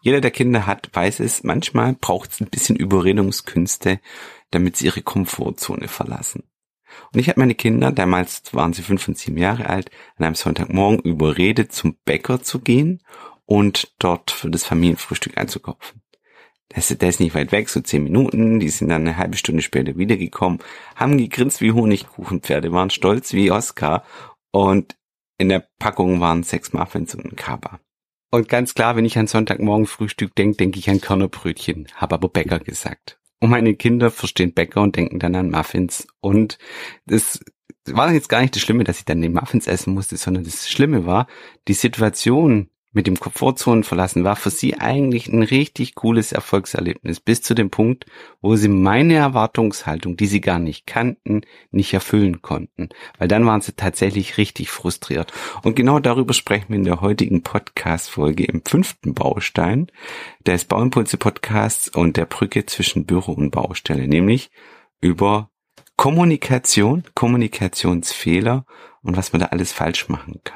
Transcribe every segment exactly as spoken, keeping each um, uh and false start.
Jeder, der Kinder hat, weiß es, manchmal braucht es ein bisschen Überredungskünste, damit sie ihre Komfortzone verlassen. Und ich habe meine Kinder, damals waren sie fünf und sieben Jahre alt, an einem Sonntagmorgen überredet, zum Bäcker zu gehen und dort für das Familienfrühstück einzukaufen. Der ist, der ist nicht weit weg, so zehn Minuten, die sind dann eine halbe Stunde später wiedergekommen, haben gegrinst wie Honigkuchenpferde, waren stolz wie Oscar und in der Packung waren sechs Muffins und ein Kaba. Und ganz klar, wenn ich an Sonntagmorgen Frühstück denke, denke ich an Körnerbrötchen, habe aber Bäcker gesagt. Und meine Kinder verstehen Bäcker und denken dann an Muffins. Und das war jetzt gar nicht das Schlimme, dass ich dann die Muffins essen musste, sondern das Schlimme war, die Situation mit dem Komfortzonen verlassen war für sie eigentlich ein richtig cooles Erfolgserlebnis, bis zu dem Punkt, wo sie meine Erwartungshaltung, die sie gar nicht kannten, nicht erfüllen konnten. Weil dann waren sie tatsächlich richtig frustriert. Und genau darüber sprechen wir in der heutigen Podcast-Folge im fünften Baustein des Bauimpulse-Podcasts und der Brücke zwischen Büro und Baustelle, nämlich über Kommunikation, Kommunikationsfehler und was man da alles falsch machen kann.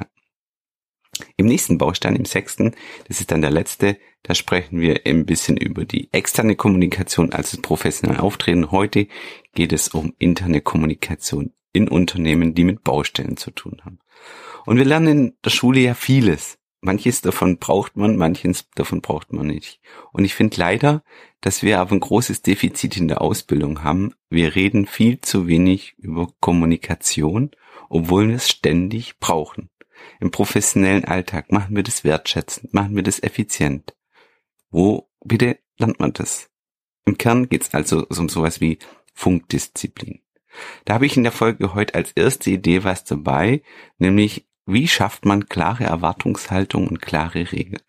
Im nächsten Baustein, im sechsten, das ist dann der letzte, da sprechen wir ein bisschen über die externe Kommunikation, also das professionelle Auftreten. Heute geht es um interne Kommunikation in Unternehmen, die mit Baustellen zu tun haben. Und wir lernen in der Schule ja vieles. Manches davon braucht man, manches davon braucht man nicht. Und ich finde leider, dass wir aber ein großes Defizit in der Ausbildung haben. Wir reden viel zu wenig über Kommunikation, obwohl wir es ständig brauchen. Im professionellen Alltag machen wir das wertschätzend, machen wir das effizient. Wo bitte lernt man das? Im Kern geht es also um sowas wie Funkdisziplin. Da habe ich in der Folge heute als erste Idee was dabei, nämlich wie schafft man klare Erwartungshaltung und klare Regeln.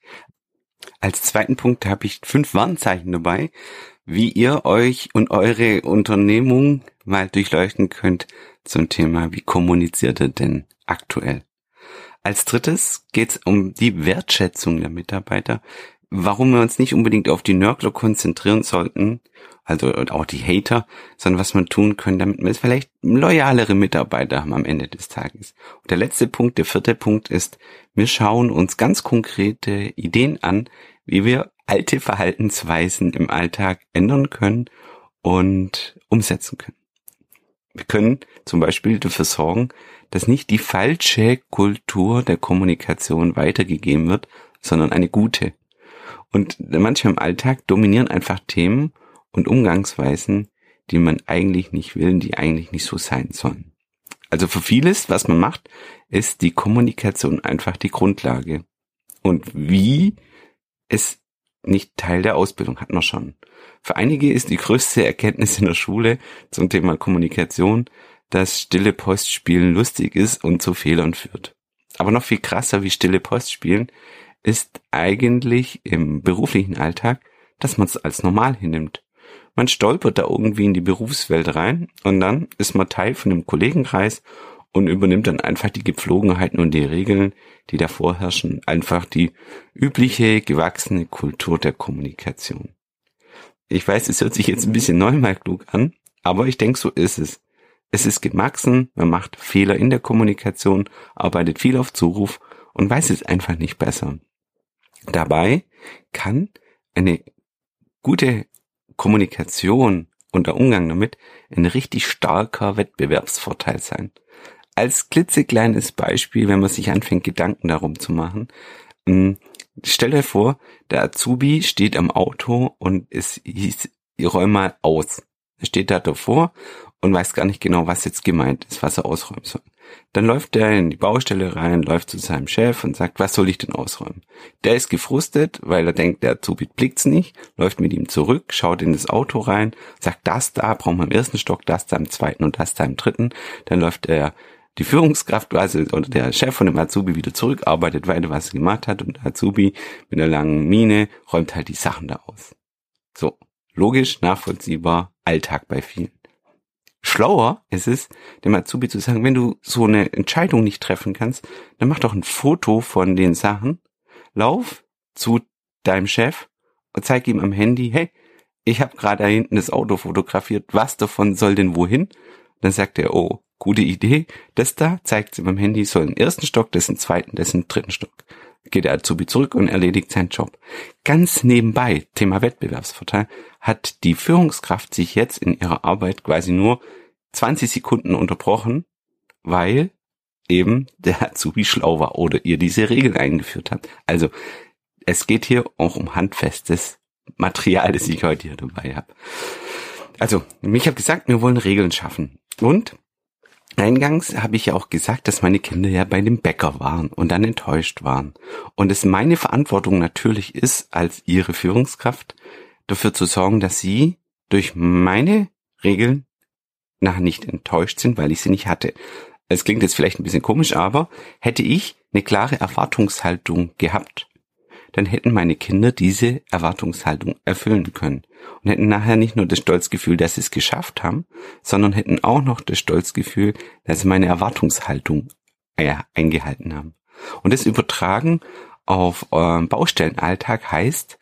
Als zweiten Punkt habe ich fünf Warnzeichen dabei, wie ihr euch und eure Unternehmung mal durchleuchten könnt zum Thema, wie kommuniziert ihr denn aktuell. Als drittes geht es um die Wertschätzung der Mitarbeiter, warum wir uns nicht unbedingt auf die Nörgler konzentrieren sollten, also auch die Hater, sondern was wir tun können, damit wir vielleicht loyalere Mitarbeiter haben am Ende des Tages. Und der letzte Punkt, der vierte Punkt ist, wir schauen uns ganz konkrete Ideen an, wie wir alte Verhaltensweisen im Alltag ändern können und umsetzen können. Wir können zum Beispiel dafür sorgen, dass nicht die falsche Kultur der Kommunikation weitergegeben wird, sondern eine gute. Und manchmal im Alltag dominieren einfach Themen und Umgangsweisen, die man eigentlich nicht will, die eigentlich nicht so sein sollen. Also für vieles, was man macht, ist die Kommunikation einfach die Grundlage. Und wie ist nicht Teil der Ausbildung, hat man schon. Für einige ist die größte Erkenntnis in der Schule zum Thema Kommunikation, dass stille Post spielen lustig ist und zu Fehlern führt. Aber noch viel krasser wie stille Post spielen ist eigentlich im beruflichen Alltag, dass man es als normal hinnimmt. Man stolpert da irgendwie in die Berufswelt rein und dann ist man Teil von einem Kollegenkreis und übernimmt dann einfach die Gepflogenheiten und die Regeln, die da vorherrschen, einfach die übliche, gewachsene Kultur der Kommunikation. Ich weiß, es hört sich jetzt ein bisschen neunmal klug an, aber ich denke, so ist es. Es ist gewachsen, man macht Fehler in der Kommunikation, arbeitet viel auf Zuruf und weiß es einfach nicht besser. Dabei kann eine gute Kommunikation und der Umgang damit ein richtig starker Wettbewerbsvorteil sein. Als klitzekleines Beispiel, wenn man sich anfängt, Gedanken darum zu machen, stell dir vor, der Azubi steht am Auto und es hieß, räum mal aus. Er steht da davor und weiß gar nicht genau, was jetzt gemeint ist, was er ausräumen soll. Dann läuft er in die Baustelle rein, läuft zu seinem Chef und sagt, was soll ich denn ausräumen? Der ist gefrustet, weil er denkt, der Azubi blickt's nicht, läuft mit ihm zurück, schaut in das Auto rein, sagt, das da brauchen wir im ersten Stock, das da im zweiten und das da im dritten. Dann läuft er die Führungskraft quasi oder der Chef von dem Azubi wieder zurück, arbeitet weiter, was er gemacht hat und der Azubi mit einer langen Miene räumt halt die Sachen da aus. So, logisch, nachvollziehbar, Alltag bei vielen. Schlauer ist es, dem Azubi zu sagen, wenn du so eine Entscheidung nicht treffen kannst, dann mach doch ein Foto von den Sachen, lauf zu deinem Chef und zeig ihm am Handy, hey, ich habe gerade da hinten das Auto fotografiert, was davon soll denn wohin? Dann sagt er, oh, gute Idee, das da zeigt ihm am Handy, soll im ersten Stock, das im zweiten, das im dritten Stock. geht der Azubi zurück und erledigt seinen Job. Ganz nebenbei, Thema Wettbewerbsvorteil, hat die Führungskraft sich jetzt in ihrer Arbeit quasi nur zwanzig Sekunden unterbrochen, weil eben der Azubi schlau war oder ihr diese Regel eingeführt hat. Also es geht hier auch um handfestes Material, das ich heute hier dabei habe. Also, ich habe gesagt, wir wollen Regeln schaffen. Und eingangs habe ich ja auch gesagt, dass meine Kinder ja bei dem Bäcker waren und dann enttäuscht waren. Und es meine Verantwortung natürlich ist, als ihre Führungskraft, dafür zu sorgen, dass sie durch meine Regeln nachher nicht enttäuscht sind, weil ich sie nicht hatte. Es klingt jetzt vielleicht ein bisschen komisch, aber hätte ich eine klare Erwartungshaltung gehabt, dann hätten meine Kinder diese Erwartungshaltung erfüllen können und hätten nachher nicht nur das Stolzgefühl, dass sie es geschafft haben, sondern hätten auch noch das Stolzgefühl, dass sie meine Erwartungshaltung äh, eingehalten haben. Und das Übertragen auf euren Baustellenalltag heißt,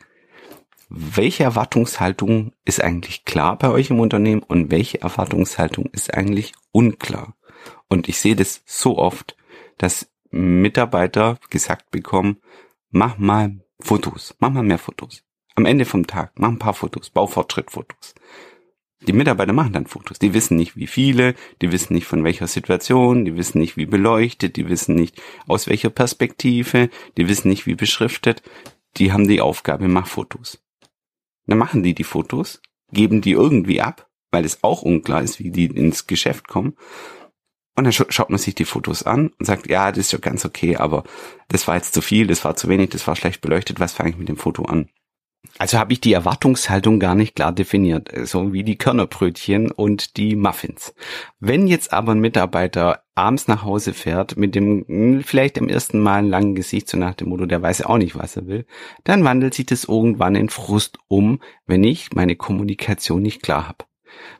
welche Erwartungshaltung ist eigentlich klar bei euch im Unternehmen und welche Erwartungshaltung ist eigentlich unklar? Und ich sehe das so oft, dass Mitarbeiter gesagt bekommen, mach mal Fotos, mach mal mehr Fotos. Am Ende vom Tag, mach ein paar Fotos, Baufortschrittfotos. Die Mitarbeiter machen dann Fotos. Die wissen nicht, wie viele, die wissen nicht von welcher Situation, die wissen nicht, wie beleuchtet, die wissen nicht, aus welcher Perspektive, die wissen nicht, wie beschriftet. Die haben die Aufgabe, mach Fotos. Dann machen die die Fotos, geben die irgendwie ab, weil es auch unklar ist, wie die ins Geschäft kommen. Und dann schaut man sich die Fotos an und sagt, ja, das ist ja ganz okay, aber das war jetzt zu viel, das war zu wenig, das war schlecht beleuchtet, was fange ich mit dem Foto an? Also habe ich die Erwartungshaltung gar nicht klar definiert, so wie die Körnerbrötchen und die Muffins. Wenn jetzt aber ein Mitarbeiter abends nach Hause fährt mit dem vielleicht im ersten Mal einen langen Gesicht, so nach dem Motto, der weiß ja auch nicht, was er will, dann wandelt sich das irgendwann in Frust um, wenn ich meine Kommunikation nicht klar habe.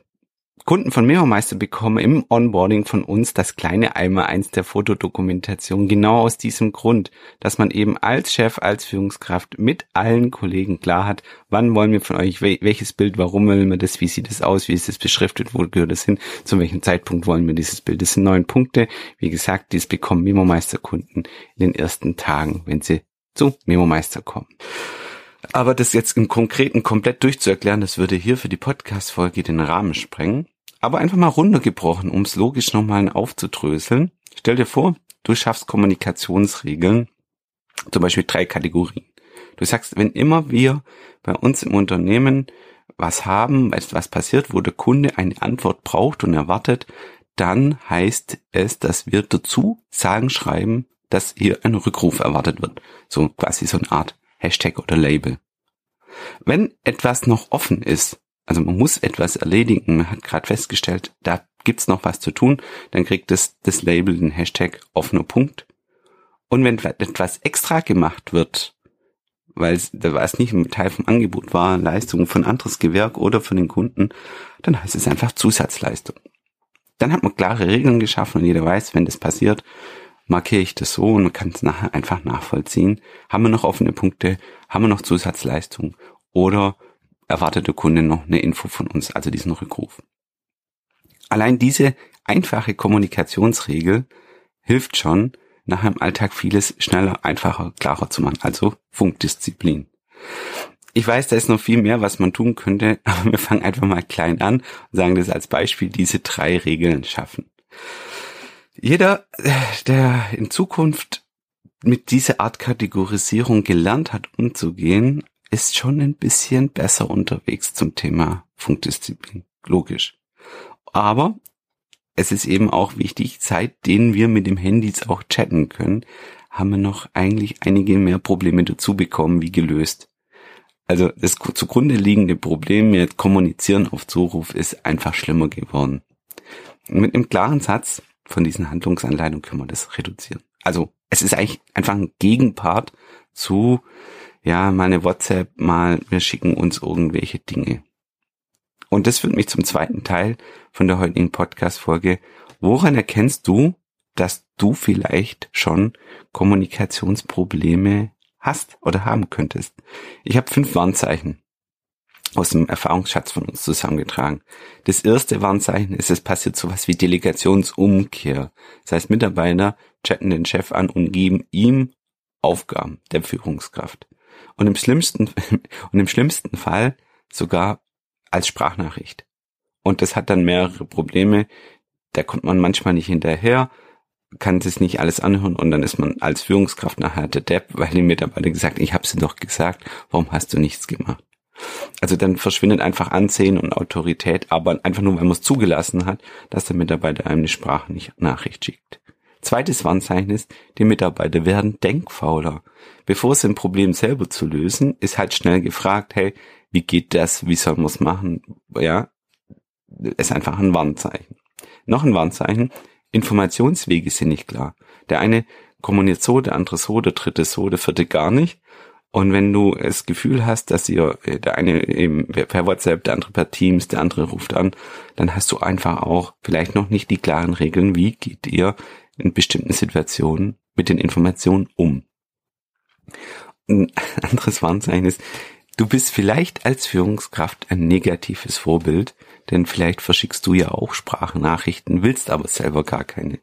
Kunden von Memo-Meister bekommen im Onboarding von uns das kleine Einmaleins der Fotodokumentation genau aus diesem Grund, dass man eben als Chef, als Führungskraft mit allen Kollegen klar hat, wann wollen wir von euch welches Bild, warum wollen wir das, wie sieht es aus, wie ist es beschriftet, wo gehört es hin, zu welchem Zeitpunkt wollen wir dieses Bild. Das sind neun Punkte. Wie gesagt, dies bekommen Memo-Meister-Kunden in den ersten Tagen, wenn sie zu Memo-Meister kommen. Aber das jetzt im Konkreten komplett durchzuerklären, das würde hier für die Podcast-Folge den Rahmen sprengen. Aber einfach mal runtergebrochen, um es logisch nochmal aufzudröseln. Stell dir vor, du schaffst Kommunikationsregeln, zum Beispiel drei Kategorien. Du sagst, wenn immer wir bei uns im Unternehmen was haben, was passiert, wo der Kunde eine Antwort braucht und erwartet, dann heißt es, dass wir dazu sagen, schreiben, dass hier ein Rückruf erwartet wird. So quasi so eine Art Hashtag oder Label. Wenn etwas noch offen ist, also man muss etwas erledigen, man hat gerade festgestellt, da gibt's noch was zu tun, dann kriegt das, das Label den Hashtag offener Punkt. Und wenn etwas extra gemacht wird, weil es, weil es nicht ein Teil vom Angebot war, Leistung von anderes Gewerk oder von den Kunden, dann heißt es einfach Zusatzleistung. Dann hat man klare Regeln geschaffen und jeder weiß, wenn das passiert, markiere ich das so und man kann es nachher einfach nachvollziehen. Haben wir noch offene Punkte, haben wir noch Zusatzleistung oder erwartet der Kunde noch eine Info von uns, also diesen Rückruf. Allein diese einfache Kommunikationsregel hilft schon, nachher im Alltag vieles schneller, einfacher, klarer zu machen, also Funkdisziplin. Ich weiß, da ist noch viel mehr, was man tun könnte, aber wir fangen einfach mal klein an und sagen das als Beispiel, diese drei Regeln schaffen. Jeder, der in Zukunft mit dieser Art Kategorisierung gelernt hat, umzugehen, ist schon ein bisschen besser unterwegs zum Thema Funkdisziplin. Logisch. Aber es ist eben auch wichtig, seitdem wir mit dem Handy jetzt auch chatten können, haben wir noch eigentlich einige mehr Probleme dazu bekommen, wie gelöst. Also das zugrunde liegende Problem mit Kommunizieren auf Zuruf ist einfach schlimmer geworden. Mit einem klaren Satz von diesen Handlungsanleitungen können wir das reduzieren. Also es ist eigentlich einfach ein Gegenpart zu ja, mal eine WhatsApp, mal wir schicken uns irgendwelche Dinge. Und das führt mich zum zweiten Teil von der heutigen Podcast-Folge. Woran erkennst du, dass du vielleicht schon Kommunikationsprobleme hast oder haben könntest? Ich habe fünf Warnzeichen aus dem Erfahrungsschatz von uns zusammengetragen. Das erste Warnzeichen ist, es passiert sowas wie Delegationsumkehr. Das heißt, Mitarbeiter chatten den Chef an und geben ihm Aufgaben der Führungskraft. Und im schlimmsten, und im schlimmsten Fall sogar als Sprachnachricht. Und das hat dann mehrere Probleme. Da kommt man manchmal nicht hinterher, kann das nicht alles anhören und dann ist man als Führungskraft nachher der Depp, weil die Mitarbeiter gesagt, ich habe sie doch gesagt, warum hast du nichts gemacht? Also dann verschwindet einfach Ansehen und Autorität, aber einfach nur, weil man es zugelassen hat, dass der Mitarbeiter einem eine Sprachnachricht schickt. Zweites Warnzeichen ist, die Mitarbeiter werden denkfauler. Bevor es ein Problem selber zu lösen, ist halt schnell gefragt, hey, wie geht das, wie soll man es machen? Ja, ist einfach ein Warnzeichen. Noch ein Warnzeichen, Informationswege sind nicht klar. Der eine kommuniziert so, der andere so, der dritte so, der vierte gar nicht. Und wenn du das Gefühl hast, dass ihr, der eine eben per WhatsApp, der andere per Teams, der andere ruft an, dann hast du einfach auch vielleicht noch nicht die klaren Regeln, wie geht ihr in bestimmten Situationen mit den Informationen um. Ein anderes Warnzeichen ist, du bist vielleicht als Führungskraft ein negatives Vorbild, denn vielleicht verschickst du ja auch Sprachnachrichten, willst aber selber gar keine.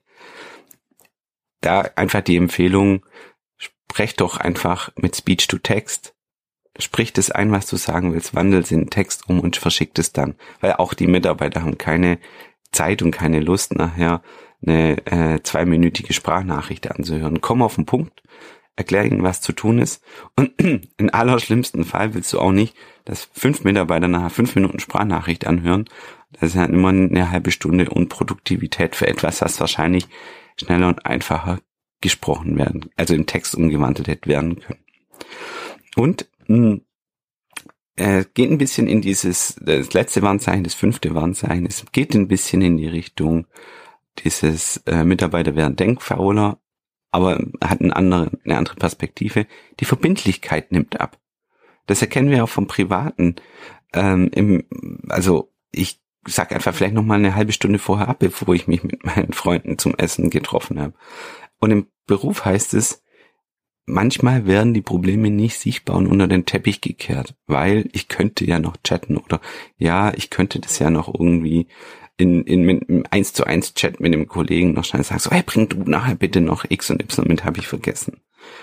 Da einfach die Empfehlung, sprech doch einfach mit Speech to Text. Sprich das ein, was du sagen willst, wandel es in Text um und verschick es dann. Weil auch die Mitarbeiter haben keine Zeit und keine Lust, nachher eine äh, zweiminütige Sprachnachricht anzuhören. Komm auf den Punkt, erklär ihnen, was zu tun ist. Und im allerschlimmsten Fall willst du auch nicht, dass fünf Mitarbeiter nachher fünf Minuten Sprachnachricht anhören. Das ist ja immer eine halbe Stunde Unproduktivität für etwas, was wahrscheinlich schneller und einfacher gesprochen werden, also in Text umgewandelt hätte werden können. Und mh, äh, geht ein bisschen in dieses, das letzte Warnzeichen, das fünfte Warnzeichen, es geht ein bisschen in die Richtung dieses äh, Mitarbeiter werden denkfauler, aber hat eine andere, eine andere Perspektive. Die Verbindlichkeit nimmt ab. Das erkennen wir auch vom Privaten. Ähm, im, also ich sag einfach vielleicht noch mal eine halbe Stunde vorher ab, bevor ich mich mit meinen Freunden zum Essen getroffen habe. Und im Beruf heißt es, manchmal werden die Probleme nicht sichtbar und unter den Teppich gekehrt, weil ich könnte ja noch chatten oder ja, ich könnte das ja noch irgendwie in, in, in, in eins zu eins Chat mit dem Kollegen noch schnell sagen, so, hey, bring du nachher bitte noch X und Y mit, habe ich vergessen.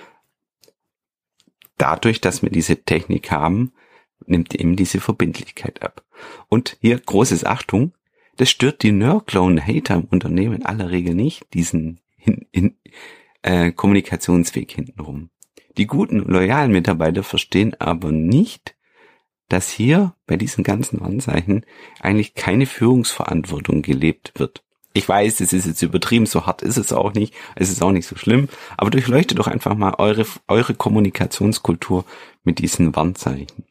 Dadurch, dass wir diese Technik haben, nimmt eben diese Verbindlichkeit ab. Und hier großes Achtung, das stört die Nörgler und Hater im Unternehmen in aller Regel nicht, diesen in, in, äh, Kommunikationsweg hintenrum. Die guten, loyalen Mitarbeiter verstehen aber nicht, dass hier bei diesen ganzen Warnzeichen eigentlich keine Führungsverantwortung gelebt wird. Ich weiß, es ist jetzt übertrieben, so hart ist es auch nicht, es ist auch nicht so schlimm, aber durchleuchtet doch einfach mal eure, eure Kommunikationskultur mit diesen Warnzeichen.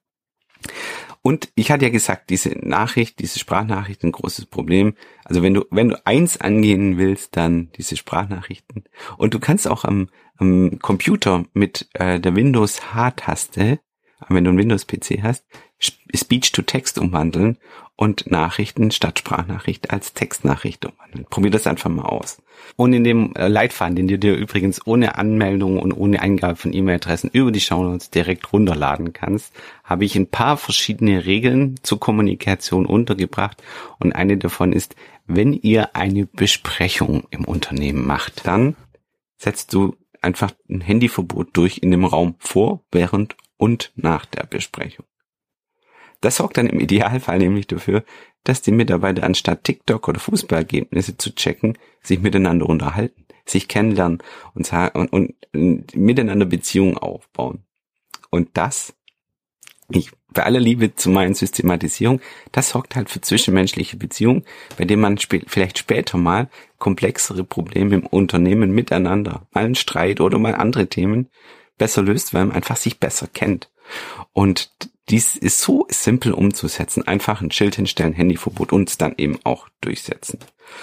Und ich hatte ja gesagt, diese Nachricht, diese Sprachnachricht, ein großes Problem. Also wenn du, wenn du eins angehen willst, dann diese Sprachnachrichten. Und du kannst auch am, am Computer mit äh, der Windows-H-Taste, wenn du einen Windows-P C hast, Speech-to-Text umwandeln und Nachrichten statt Sprachnachricht als Textnachricht umwandeln. Probier das einfach mal aus. Und in dem Leitfaden, den du dir übrigens ohne Anmeldung und ohne Eingabe von E-Mail-Adressen über die Shownotes direkt runterladen kannst, habe ich ein paar verschiedene Regeln zur Kommunikation untergebracht. Und eine davon ist, wenn ihr eine Besprechung im Unternehmen macht, dann setzt du einfach ein Handyverbot durch in dem Raum vor, während und nach der Besprechung. Das sorgt dann im Idealfall nämlich dafür, dass die Mitarbeiter anstatt TikTok oder Fußballergebnisse zu checken, sich miteinander unterhalten, sich kennenlernen und, und, und miteinander Beziehungen aufbauen. Und das, ich, bei aller Liebe zu meinen Systematisierung, das sorgt halt für zwischenmenschliche Beziehungen, bei denen man sp- vielleicht später mal komplexere Probleme im Unternehmen miteinander, mal einen Streit oder mal andere Themen besser löst, weil man einfach sich besser kennt. Und dies ist so simpel umzusetzen. Einfach ein Schild hinstellen, Handyverbot und es dann eben auch durchsetzen.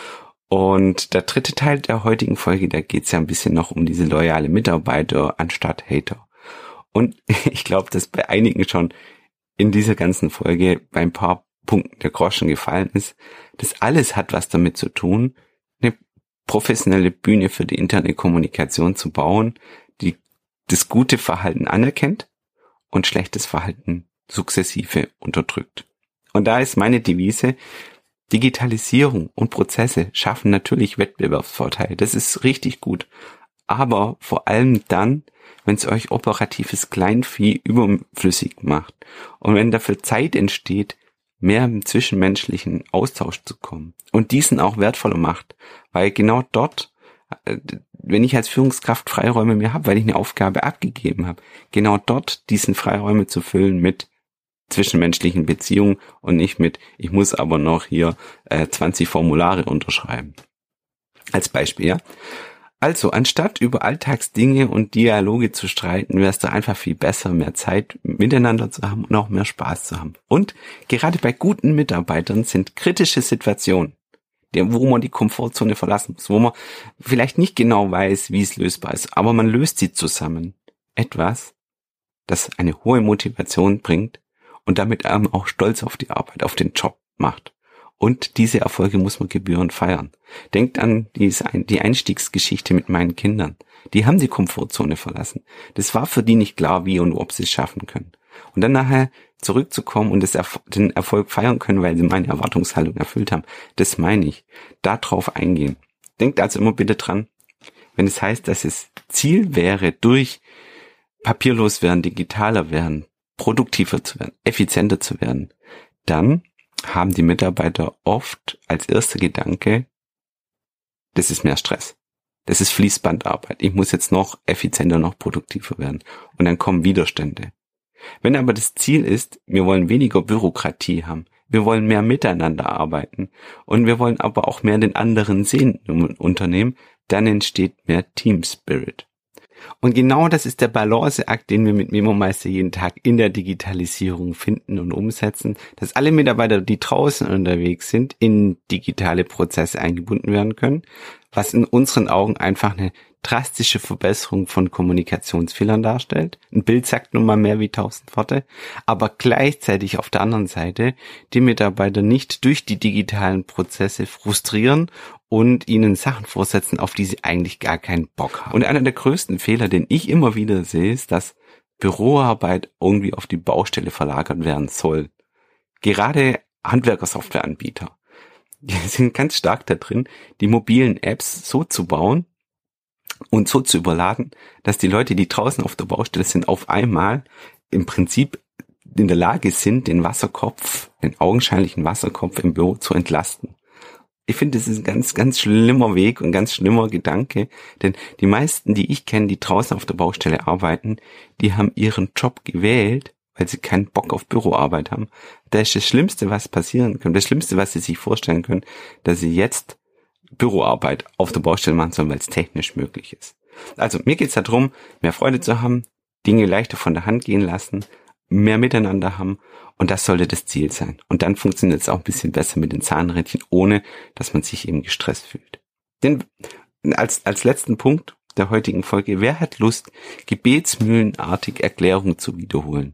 Und der dritte Teil der heutigen Folge, da geht es ja ein bisschen noch um diese loyale Mitarbeiter anstatt Hater. Und ich glaube, dass bei einigen schon in dieser ganzen Folge bei ein paar Punkten der Groschen gefallen ist. Das alles hat was damit zu tun, eine professionelle Bühne für die interne Kommunikation zu bauen, die das gute Verhalten anerkennt und schlechtes Verhalten sukzessive unterdrückt. Und da ist meine Devise, Digitalisierung und Prozesse schaffen natürlich Wettbewerbsvorteile. Das ist richtig gut. aber vor allem dann, wenn es euch operatives Kleinvieh überflüssig macht und wenn dafür Zeit entsteht, mehr im zwischenmenschlichen Austausch zu kommen und diesen auch wertvoller macht, weil genau dort, wenn ich als Führungskraft Freiräume mir habe, weil ich eine Aufgabe abgegeben habe, genau dort diesen Freiräume zu füllen mit zwischenmenschlichen Beziehungen und nicht mit, ich muss aber noch hier äh, zwanzig Formulare unterschreiben. Als Beispiel, ja. Also, anstatt über Alltagsdinge und Dialoge zu streiten, wäre es doch einfach viel besser, mehr Zeit miteinander zu haben und auch mehr Spaß zu haben. Und gerade bei guten Mitarbeitern sind kritische Situationen, wo man die Komfortzone verlassen muss, wo man vielleicht nicht genau weiß, wie es lösbar ist, aber man löst sie zusammen. Etwas, das eine hohe Motivation bringt und damit einem auch stolz auf die Arbeit, auf den Job macht. Und diese Erfolge muss man gebührend feiern. Denkt an die Einstiegsgeschichte mit meinen Kindern. Die haben die Komfortzone verlassen. Das war für die nicht klar, wie und ob sie es schaffen können. Und dann nachher zurückzukommen und den Erfolg feiern können, weil sie meine Erwartungshaltung erfüllt haben. Das meine ich. Darauf eingehen. Denkt also immer bitte dran, wenn es heißt, dass es Ziel wäre, durch papierlos werden, digitaler werden, produktiver zu werden, effizienter zu werden, dann haben die Mitarbeiter oft als erster Gedanke, das ist mehr Stress. Das ist Fließbandarbeit. Ich muss jetzt noch effizienter, noch produktiver werden. Und dann kommen Widerstände. Wenn aber das Ziel ist, wir wollen weniger Bürokratie haben, wir wollen mehr miteinander arbeiten und wir wollen aber auch mehr den anderen sehen im Unternehmen, dann entsteht mehr Team Spirit. Und genau das ist der Balanceakt, den wir mit MemoMeister jeden Tag in der Digitalisierung finden und umsetzen, dass alle Mitarbeiter, die draußen unterwegs sind, in digitale Prozesse eingebunden werden können, was in unseren Augen einfach eine drastische Verbesserung von Kommunikationsfehlern darstellt. Ein Bild sagt nun mal mehr wie tausend Worte, aber gleichzeitig auf der anderen Seite die Mitarbeiter nicht durch die digitalen Prozesse frustrieren und ihnen Sachen vorsetzen, auf die sie eigentlich gar keinen Bock haben. Und einer der größten Fehler, den ich immer wieder sehe, ist, dass Büroarbeit irgendwie auf die Baustelle verlagert werden soll. Gerade Handwerkersoftwareanbieter, die sind ganz stark da drin, die mobilen Apps so zu bauen und so zu überladen, dass die Leute, die draußen auf der Baustelle sind, auf einmal im Prinzip in der Lage sind, den Wasserkopf, den augenscheinlichen Wasserkopf im Büro zu entlasten. Ich finde, das ist ein ganz, ganz schlimmer Weg und ein ganz schlimmer Gedanke, denn die meisten, die ich kenne, die draußen auf der Baustelle arbeiten, die haben ihren Job gewählt, weil sie keinen Bock auf Büroarbeit haben. Das ist das Schlimmste, was passieren kann, das Schlimmste, was sie sich vorstellen können, dass sie jetzt Büroarbeit auf der Baustelle machen sollen, weil es technisch möglich ist. Also mir geht es darum, mehr Freude zu haben, Dinge leichter von der Hand gehen lassen, mehr miteinander haben und das sollte das Ziel sein. Und dann funktioniert es auch ein bisschen besser mit den Zahnrädchen, ohne dass man sich eben gestresst fühlt. Denn als, als letzten Punkt der heutigen Folge, wer hat Lust, gebetsmühlenartig Erklärungen zu wiederholen?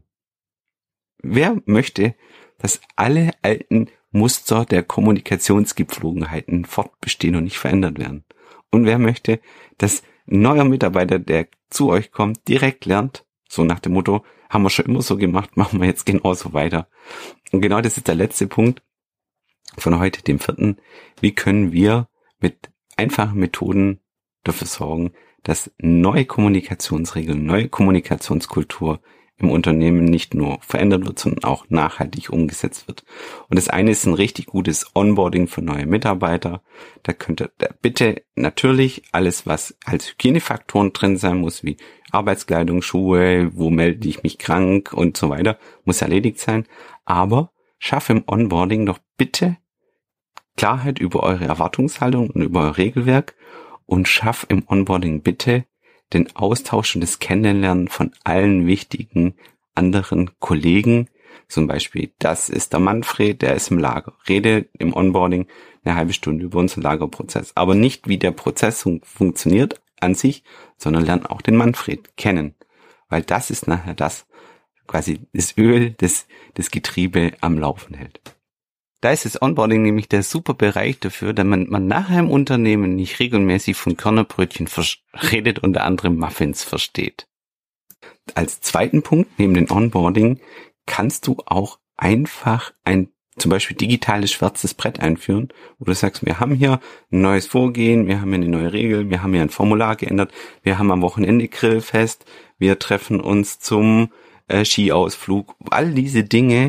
Wer möchte, dass alle alten Muster der Kommunikationsgepflogenheiten fortbestehen und nicht verändert werden? Und wer möchte, dass ein neuer Mitarbeiter, der zu euch kommt, direkt lernt, so nach dem Motto, haben wir schon immer so gemacht, machen wir jetzt genauso weiter. Und genau das ist der letzte Punkt von heute, dem vierten. Wie können wir mit einfachen Methoden dafür sorgen, dass neue Kommunikationsregeln, neue Kommunikationskultur im Unternehmen nicht nur verändert wird, sondern auch nachhaltig umgesetzt wird. Und das eine ist ein richtig gutes Onboarding für neue Mitarbeiter. Da könnt ihr bitte natürlich alles, was als Hygienefaktoren drin sein muss, wie Arbeitskleidung, Schuhe, wo melde ich mich krank und so weiter, muss erledigt sein. Aber schafft im Onboarding doch bitte Klarheit über eure Erwartungshaltung und über euer Regelwerk und schafft im Onboarding bitte den Austausch und das Kennenlernen von allen wichtigen anderen Kollegen. Zum Beispiel, das ist der Manfred, der ist im Lager. Rede im Onboarding eine halbe Stunde über unseren Lagerprozess. Aber nicht, wie der Prozess fun- funktioniert an sich, sondern lern auch den Manfred kennen. Weil das ist nachher das, quasi das Öl, das das Getriebe am Laufen hält. Da ist das Onboarding nämlich der super Bereich dafür, da man, man nachher im Unternehmen nicht regelmäßig von Körnerbrötchen vers- redet, unter anderem Muffins versteht. Als zweiten Punkt neben dem Onboarding kannst du auch einfach ein zum Beispiel digitales schwarzes Brett einführen, wo du sagst, wir haben hier ein neues Vorgehen, wir haben hier eine neue Regel, wir haben hier ein Formular geändert, wir haben am Wochenende Grillfest, wir treffen uns zum äh, Skiausflug. All diese Dinge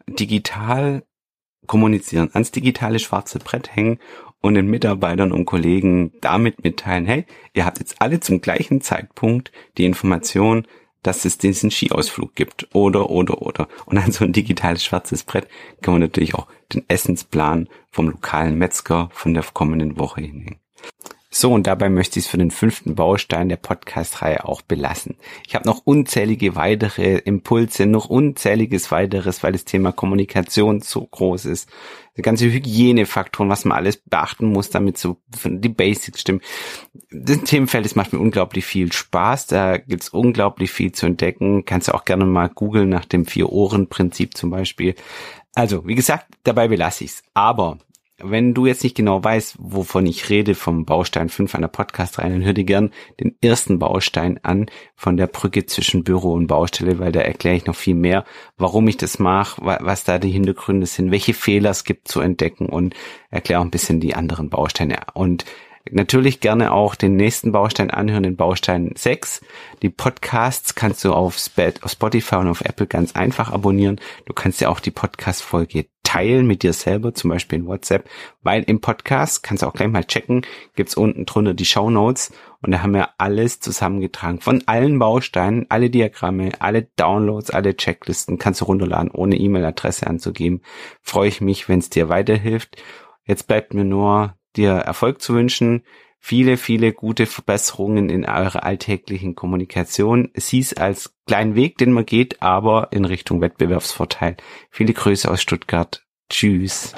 digital kommunizieren, ans digitale schwarze Brett hängen und den Mitarbeitern und Kollegen damit mitteilen, hey, ihr habt jetzt alle zum gleichen Zeitpunkt die Information, dass es diesen Skiausflug gibt oder, oder, oder. Und an so ein digitales schwarzes Brett kann man natürlich auch den Essensplan vom lokalen Metzger von der kommenden Woche hinhängen. So, und dabei möchte ich es für den fünften Baustein der Podcast-Reihe auch belassen. Ich habe noch unzählige weitere Impulse, noch unzähliges weiteres, weil das Thema Kommunikation so groß ist. Die ganze Hygienefaktoren, was man alles beachten muss, damit so die Basics stimmen. Das Themenfeld, das macht mir unglaublich viel Spaß. Da gibt's unglaublich viel zu entdecken. Kannst du auch gerne mal googeln nach dem Vier-Ohren-Prinzip zum Beispiel. Also, wie gesagt, dabei belasse ich's. Aber wenn du jetzt nicht genau weißt, wovon ich rede, vom Baustein fünf an der Podcast-Reihe, dann hör dir gern den ersten Baustein an von der Brücke zwischen Büro und Baustelle, weil da erkläre ich noch viel mehr, warum ich das mache, was da die Hintergründe sind, welche Fehler es gibt zu entdecken und erkläre auch ein bisschen die anderen Bausteine. Und natürlich gerne auch den nächsten Baustein anhören, den Baustein sechs. Die Podcasts kannst du auf Spotify und auf Apple ganz einfach abonnieren. Du kannst ja auch die Podcast-Folge teilen mit dir selber, zum Beispiel in WhatsApp, weil im Podcast, kannst du auch gleich mal checken, gibt's unten drunter die Shownotes und da haben wir alles zusammengetragen. Von allen Bausteinen, alle Diagramme, alle Downloads, alle Checklisten kannst du runterladen, ohne E-Mail-Adresse anzugeben. Freue ich mich, wenn es dir weiterhilft. Jetzt bleibt mir nur, dir Erfolg zu wünschen. Viele, viele gute Verbesserungen in eurer alltäglichen Kommunikation. Sieh es als kleinen Weg, den man geht, aber in Richtung Wettbewerbsvorteil. Viele Grüße aus Stuttgart. Tschüss.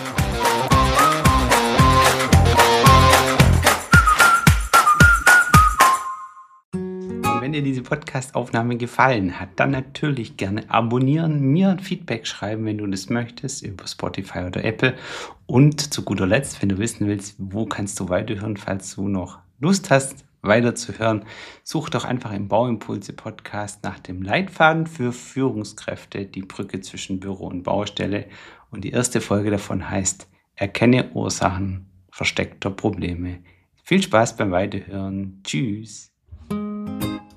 Wenn dir diese Podcast-Aufnahme gefallen hat, dann natürlich gerne abonnieren, mir ein Feedback schreiben, wenn du das möchtest, über Spotify oder Apple. Und zu guter Letzt, wenn du wissen willst, wo kannst du weiterhören, falls du noch Lust hast, weiterzuhören, such doch einfach im Bauimpulse-Podcast nach dem Leitfaden für Führungskräfte, die Brücke zwischen Büro und Baustelle. Und die erste Folge davon heißt, erkenne Ursachen versteckter Probleme. Viel Spaß beim Weiterhören. Tschüss.